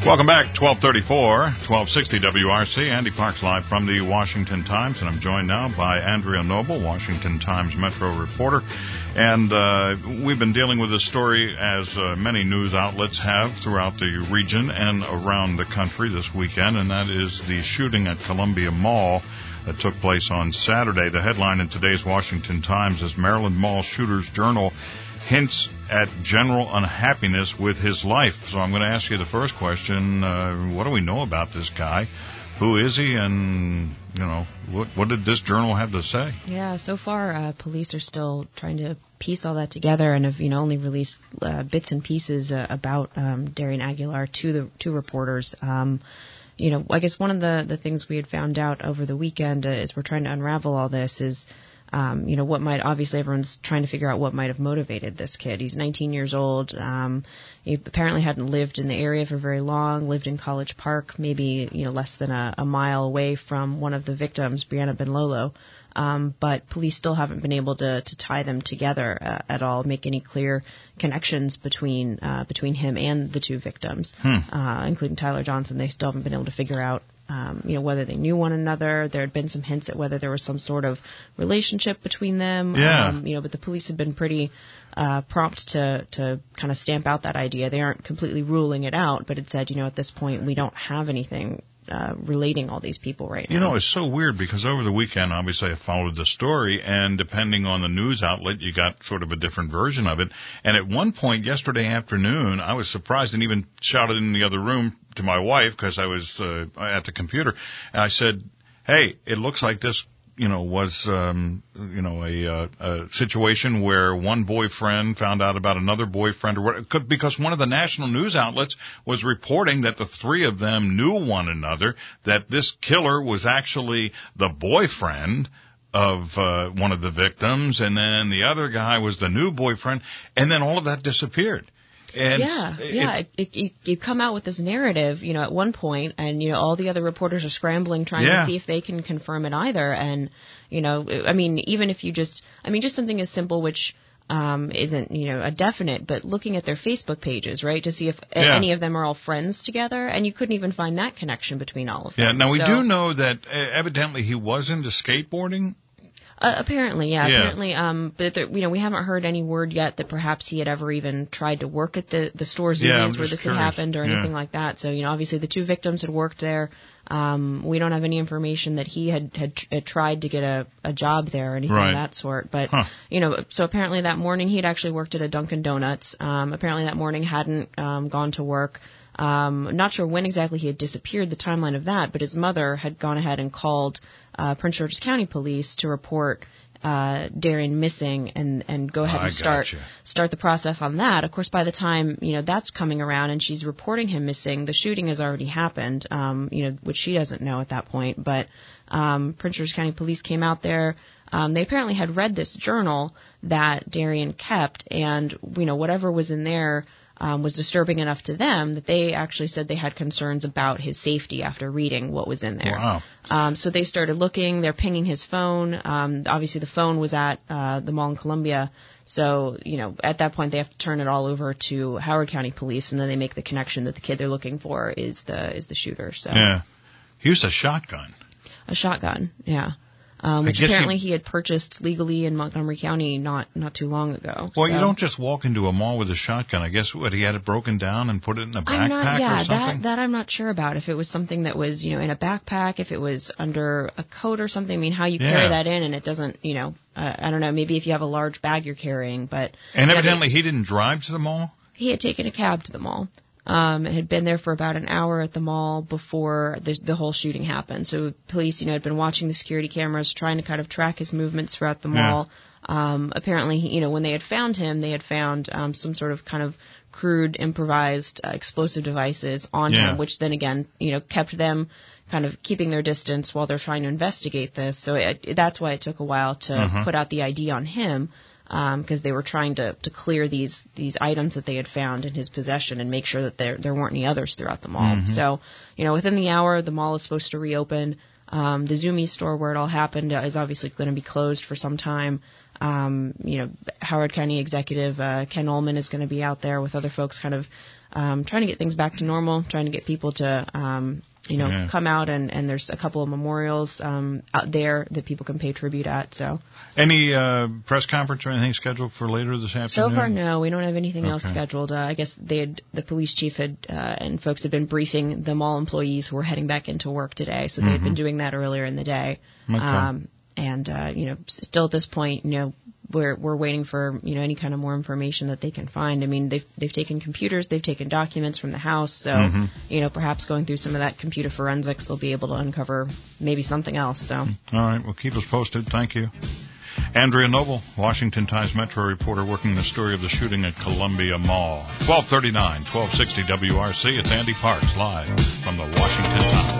Welcome back, 1234, 1260 WRC. Andy Parks live from the Washington Times, and I'm joined now by Andrea Noble, Washington Times Metro reporter. And we've been dealing with this story, as many news outlets have throughout the region and around the country this weekend, and that is the shooting at Columbia Mall that took place on Saturday. The headline in today's Washington Times is Maryland Mall Shooter's Journal hints at general unhappiness with his life. So I'm going to ask you the first question. What do we know about this guy? Who is he? And, you know, what did this journal have to say? Yeah, so far, police are still trying to piece all that together and have, only released bits and pieces about Darian Aguilar to reporters. I guess one of the things we had found out over the weekend as we're trying to unravel all this is, what might, obviously everyone's trying to figure out what might have motivated this kid. He's 19 years old. He apparently hadn't lived in the area for very long, lived in College Park, maybe, less than a mile away from one of the victims, Brianna Benlolo. But police still haven't been able to tie them together at all, make any clear connections between him and the two victims, including Tyler Johnson. They still haven't been able to figure out whether they knew one another. There had been some hints at whether there was some sort of relationship between them. Yeah. But the police have been pretty prompt to kind of stamp out that idea. They aren't completely ruling it out, but it said, at this point we don't have anything relating all these people right now. It's so weird because over the weekend, obviously, I followed the story, and depending on the news outlet, you got sort of a different version of it. And at one point yesterday afternoon, I was surprised and even shouted in the other room to my wife because I was at the computer. And I said, hey, it looks like this was, a situation where one boyfriend found out about another boyfriend, because one of the national news outlets was reporting that the three of them knew one another, that this killer was actually the boyfriend of one of the victims, and then the other guy was the new boyfriend, and then all of that disappeared. And you come out with this narrative, at one point, and, all the other reporters are scrambling, trying to see if they can confirm it either. And, even if you just something as simple, which isn't, a definite, but looking at their Facebook pages, right, to see if any of them are all friends together, and you couldn't even find that connection between all of them. Yeah, now we do know that evidently he was into skateboarding. Apparently, but we haven't heard any word yet that perhaps he had ever even tried to work at the store Zoomies where this had happened or anything like that. So, obviously the two victims had worked there. We don't have any information that he had tried to get a job there or anything of that sort. But, so apparently that morning he had actually worked at a Dunkin' Donuts. Apparently that morning hadn't gone to work. Not sure when exactly he had disappeared, the timeline of that, but his mother had gone ahead and called Prince George's County Police to report Darian missing and go ahead and start the process on that. Of course, by the time, that's coming around and she's reporting him missing, the shooting has already happened, which she doesn't know at that point. But Prince George's County Police came out there. They apparently had read this journal that Darian kept, and, whatever was in there was disturbing enough to them that they actually said they had concerns about his safety after reading what was in there. Wow. So they started looking. They're pinging his phone. Obviously, the phone was at the mall in Columbia. So, at that point, they have to turn it all over to Howard County Police, and then they make the connection that the kid they're looking for is the shooter. So yeah, he used a shotgun. A shotgun, yeah. Which apparently he had purchased legally in Montgomery County not too long ago. Well, you don't just walk into a mall with a shotgun. I guess he had it broken down and put it in a backpack or something? That I'm not sure about. If it was something that was, in a backpack, if it was under a coat or something. I mean, how you carry that in and it doesn't, I don't know, maybe if you have a large bag you're carrying. But and evidently he didn't drive to the mall? He had taken a cab to the mall. Had been there for about an hour at the mall before the whole shooting happened. So police, had been watching the security cameras, trying to kind of track his movements throughout the mall. Apparently, when they had found him, they had found some sort of kind of crude, improvised explosive devices on him, which then again, kept them kind of keeping their distance while they're trying to investigate this. So that's why it took a while to put out the ID on him. Because they were trying to clear these items that they had found in his possession and make sure that there weren't any others throughout the mall. So, within the hour, the mall is supposed to reopen. The Zoomies store where it all happened is obviously going to be closed for some time. Howard County Executive Ken Ullman is going to be out there with other folks kind of trying to get things back to normal, trying to get people to, come out, and there's a couple of memorials out there that people can pay tribute at. So, any press conference or anything scheduled for later this afternoon? So far, no. We don't have anything else scheduled. I guess the police chief and folks had been briefing the mall employees who were heading back into work today. So they had been doing that earlier in the day. Okay. Still at this point, we're waiting for, any kind of more information that they can find. I mean, they've taken computers, they've taken documents from the house, so, perhaps going through some of that computer forensics, they'll be able to uncover maybe something else, so. All right, well, keep us posted. Thank you. Andrea Noble, Washington Times Metro reporter, working the story of the shooting at Columbia Mall. 1239, 1260 WRC. It's Andy Parks, live from the Washington Times.